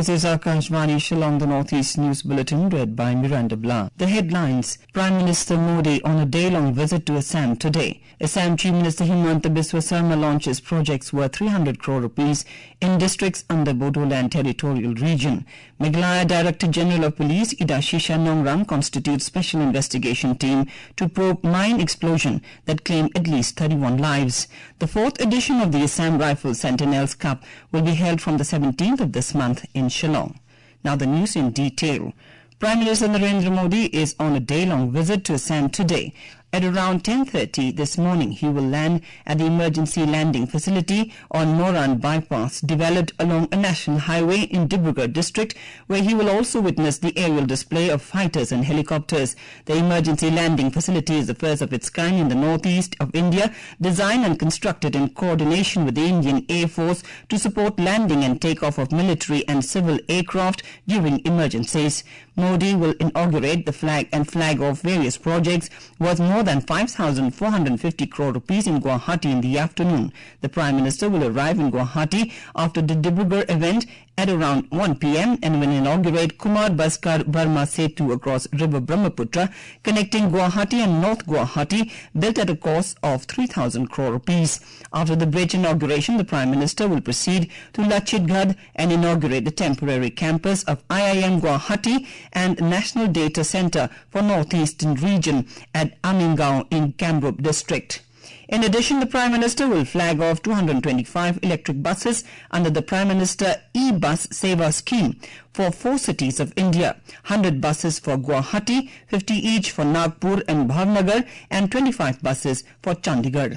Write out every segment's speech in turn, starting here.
This is Akashvani Shillong, the Northeast News Bulletin, read by Miranda Blah. The headlines: Prime Minister Modi on a day-long visit to Assam today. Assam Chief Minister Himanta Biswa Sarma launches projects worth 300 crore rupees in districts under Bodoland Territorial Region. Meghalaya Director General of Police Idashisha Nongram constitutes special investigation team to probe mine explosion that claimed at least 31 lives. The 4th edition of the Assam Rifle Sentinels Cup will be held from the 17th of this month in Shillong. Now the news in detail. Prime Minister Narendra Modi is on a day-long visit to Assam today. At around 10:30 this morning, he will land at the emergency landing facility on Moran bypass, developed along a national highway in Dibrugarh district, where he will also witness the aerial display of fighters and helicopters. The emergency landing facility is the first of its kind in the northeast of India, designed and constructed in coordination with the Indian Air Force to support landing and takeoff of military and civil aircraft during emergencies. Modi will inaugurate the flag off various projects worth more than 5,450 crore rupees in Guwahati in the afternoon. The Prime Minister will arrive in Guwahati after the Dibrugarh event at around 1 p.m. and will inaugurate Kumar Baskar Burma Setu across River Brahmaputra, connecting Guwahati and North Guwahati, built at a cost of 3,000 crore rupees. After the bridge inauguration, the Prime Minister will proceed to Lachitgad and inaugurate the temporary campus of IIM Guwahati and National Data Center for Northeastern Region at Aminggaon in Kamrup district. In addition, the Prime Minister will flag off 225 electric buses under the Prime Minister E-Bus Seva scheme for 4 cities of India, 100 buses for Guwahati, 50 each for Nagpur and Bhavnagar, and 25 buses for Chandigarh.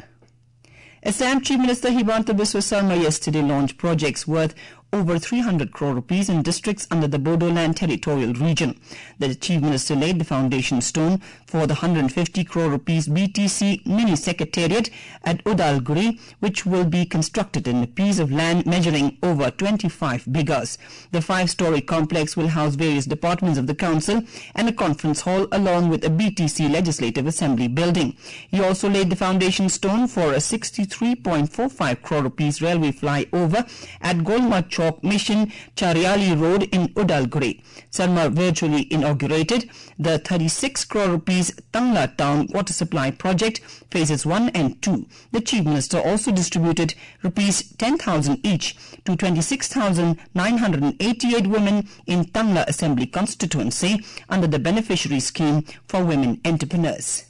Assam Chief Minister Himanta Biswa Sarma yesterday launched projects worth over 300 crore rupees in districts under the Bodoland Territorial Region. The Chief Minister laid the foundation stone for the 150 crore rupees BTC mini secretariat at Udalguri, which will be constructed in a piece of land measuring over 25 bighas. The 5-story complex will house various departments of the council and a conference hall along with a BTC Legislative Assembly building. He also laid the foundation stone for a 63.45 crore rupees railway flyover at Golmach Chowk Mission Chariali Road in Udalguri. Sarma virtually inaugurated the 36 crore rupees Tangla Town water supply project phases 1 and 2. The Chief Minister also distributed rupees 10,000 each to 26,988 women in Tangla Assembly constituency under the beneficiary scheme for women entrepreneurs.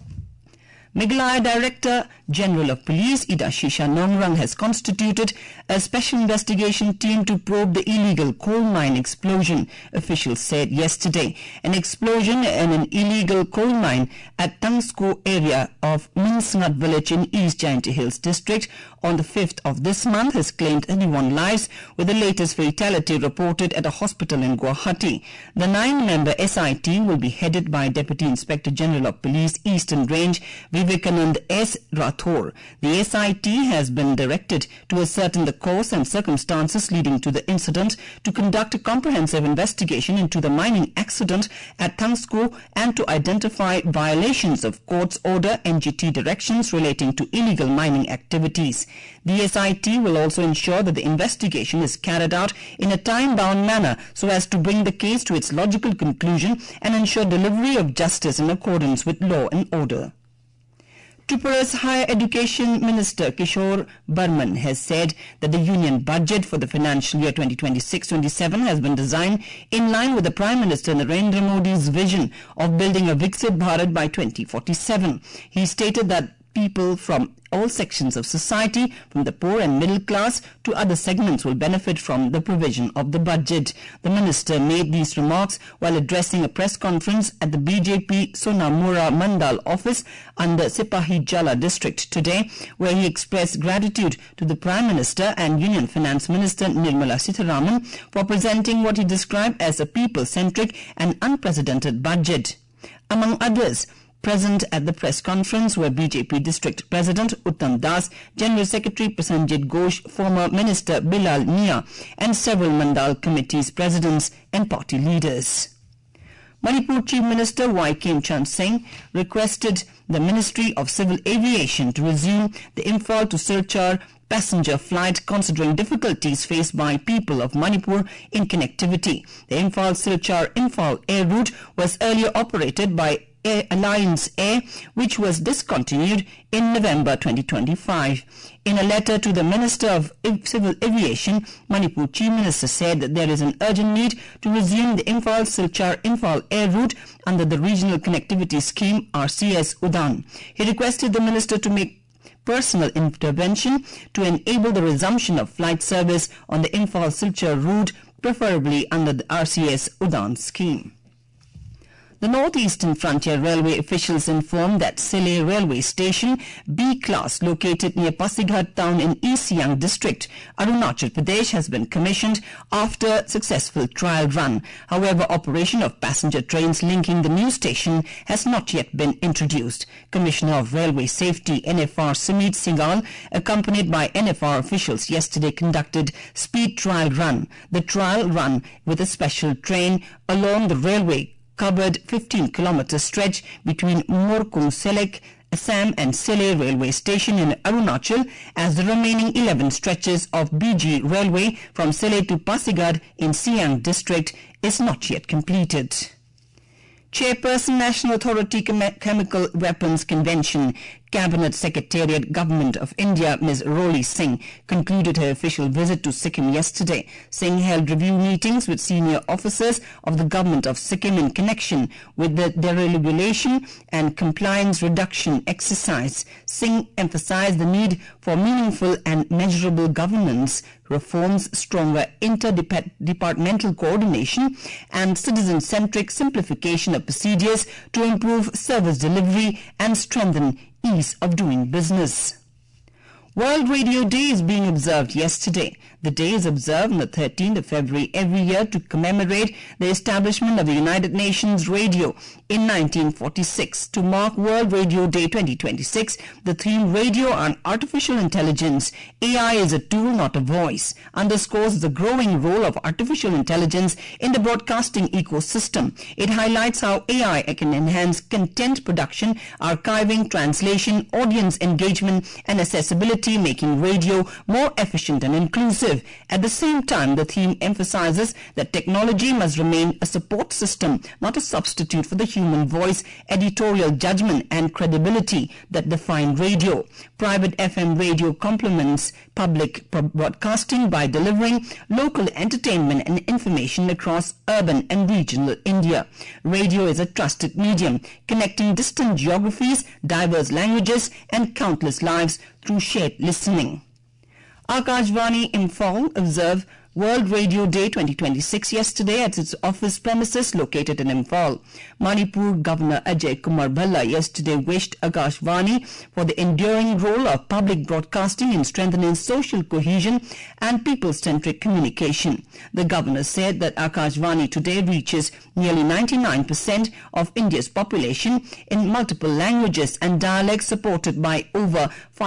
Meghalaya Director General of Police Idashisha Nongram has constituted a special investigation team to probe the illegal coal mine explosion, officials said yesterday. An explosion in an illegal coal mine at Tangsko area of Minsngat village in East Jaintia Hills district on the 5th of this month has claimed 31 lives, with the latest fatality reported at a hospital in Guwahati. The 9-member SIT will be headed by Deputy Inspector General of Police Eastern Range Vivekanand S. Rathore. The SIT has been directed to ascertain the cause and circumstances leading to the incident, to conduct a comprehensive investigation into the mining accident at Tangsko and to identify violations of court's order NGT directions relating to illegal mining activities. The SIT will also ensure that the investigation is carried out in a time-bound manner so as to bring the case to its logical conclusion and ensure delivery of justice in accordance with law and order. Tripura's Higher Education Minister Kishore Burman has said that the union budget for the financial year 2026-27 has been designed in line with the Prime Minister Narendra Modi's vision of building a Viksit Bharat by 2047. He stated that people from all sections of society, from the poor and middle class to other segments, will benefit from the provision of the budget. The minister made these remarks while addressing a press conference at the BJP Sonamura Mandal office under Sipahi Jala district today, where he expressed gratitude to the Prime Minister and Union Finance Minister Nirmala Sitharaman for presenting what he described as a people-centric and unprecedented budget. Among others, present at the press conference were BJP District President Uttam Das, General Secretary Prasenjit Ghosh, former Minister Bilal Mia, and several Mandal committees presidents and party leaders. Manipur Chief Minister Y. Kim Chan Singh requested the Ministry of Civil Aviation to resume the Imphal to Silchar passenger flight considering difficulties faced by people of Manipur in connectivity. The Imphal-Silchar-Imphal air route was earlier operated by Alliance Air, which was discontinued in November 2025. In a letter to the Minister of Civil Aviation, Manipur Chief Minister said that there is an urgent need to resume the Imphal-Silchar-Imphal air route under the Regional Connectivity Scheme RCS UDAN. He requested the Minister to make personal intervention to enable the resumption of flight service on the Imphal-Silchar route, preferably under the RCS UDAN scheme. The Northeastern Frontier Railway officials informed that Sile Railway Station B class located near Pasighat town in East Siang district, Arunachal Pradesh, has been commissioned after successful trial run. However, operation of passenger trains linking the new station has not yet been introduced. Commissioner of Railway Safety NFR Sumit Singhal, accompanied by NFR officials, yesterday conducted speed trial run. The trial run with a special train along the railway covered 15-kilometer stretch between Morkung Selek, Assam and Sile Railway Station in Arunachal, as the remaining 11 stretches of BG Railway from Sile to Pasighat in Siang district is not yet completed. Chairperson National Authority Chemical Weapons Convention, Cabinet Secretariat, Government of India, Ms. Roli Singh, concluded her official visit to Sikkim yesterday. Singh held review meetings with senior officers of the Government of Sikkim in connection with the deregulation and compliance reduction exercise. Singh emphasized the need for meaningful and measurable governance reforms, stronger interdepartmental coordination, and citizen-centric simplification of procedures to improve service delivery and strengthen ease of doing business. World Radio Day is being observed yesterday. The day is observed on the 13th of February every year to commemorate the establishment of the United Nations Radio in 1946. To mark World Radio Day 2026, the theme Radio and Artificial Intelligence, AI is a tool, not a voice, underscores the growing role of artificial intelligence in the broadcasting ecosystem. It highlights how AI can enhance content production, archiving, translation, audience engagement, and accessibility, making radio more efficient and inclusive. At the same time, the theme emphasizes that technology must remain a support system, not a substitute for the human voice, editorial judgment, and credibility that define radio. Private FM radio complements public broadcasting by delivering local entertainment and information across urban and regional India. Radio is a trusted medium, connecting distant geographies, diverse languages, and countless lives through shared listening. Akashvani Imphal observed World Radio Day 2026 yesterday at its office premises located in Imphal. Manipur Governor Ajay Kumar Bhalla yesterday wished Akashvani for the enduring role of public broadcasting in strengthening social cohesion and people-centric communication. The governor said that Akashvani today reaches nearly 99% of India's population in multiple languages and dialects, supported by over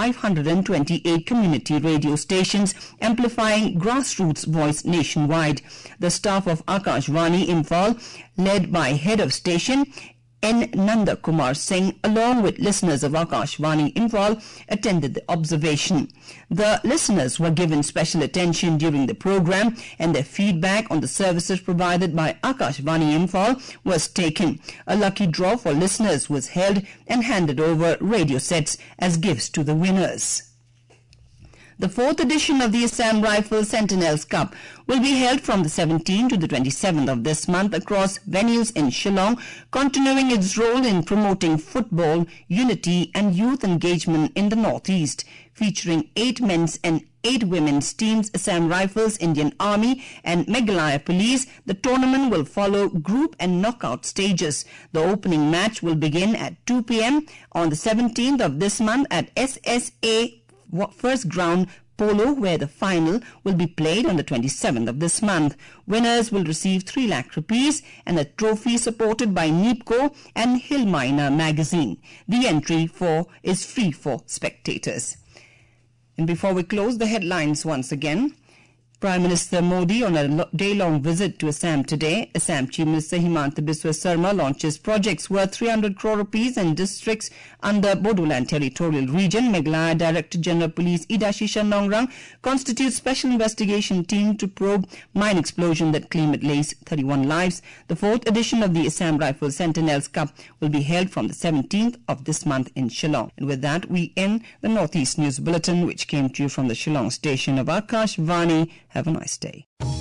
528 community radio stations, amplifying grassroots voice nationwide. The staff of Akashvani Imphal, led by Head of Station N. Nanda Kumar Singh, along with listeners of Akashvani Imphal, attended the observation. The listeners were given special attention during the program, and their feedback on the services provided by Akashvani Imphal was taken. A lucky draw for listeners was held and handed over radio sets as gifts to the winners. The 4th edition of the Assam Rifle Sentinels Cup will be held from the 17th to the 27th of this month across venues in Shillong, continuing its role in promoting football, unity and youth engagement in the Northeast. Featuring 8 men's and 8 women's teams, Assam Rifles, Indian Army and Meghalaya Police, the tournament will follow group and knockout stages. The opening match will begin at 2 p.m. on the 17th of this month at SSA First Ground Polo, where the final will be played on the 27th of this month. Winners will receive 3 lakh rupees and a trophy supported by NIPCO and Hill Miner magazine. The entry is free for spectators. And before we close, the headlines once again. Prime Minister Modi on a day-long visit to Assam today. Assam Chief Minister Himanta Biswa Sarma launches projects worth 300 crore rupees in districts under Bodoland Territorial Region. Meghalaya Director General Police Idashisha Nongrang constitutes special investigation team to probe mine explosion that claim it lays 31 lives. The 4th edition of the Assam Rifles Sentinels Cup will be held from the 17th of this month in Shillong. And with that, we end the Northeast News Bulletin, which came to you from the Shillong station of Akashvani. Have a nice day.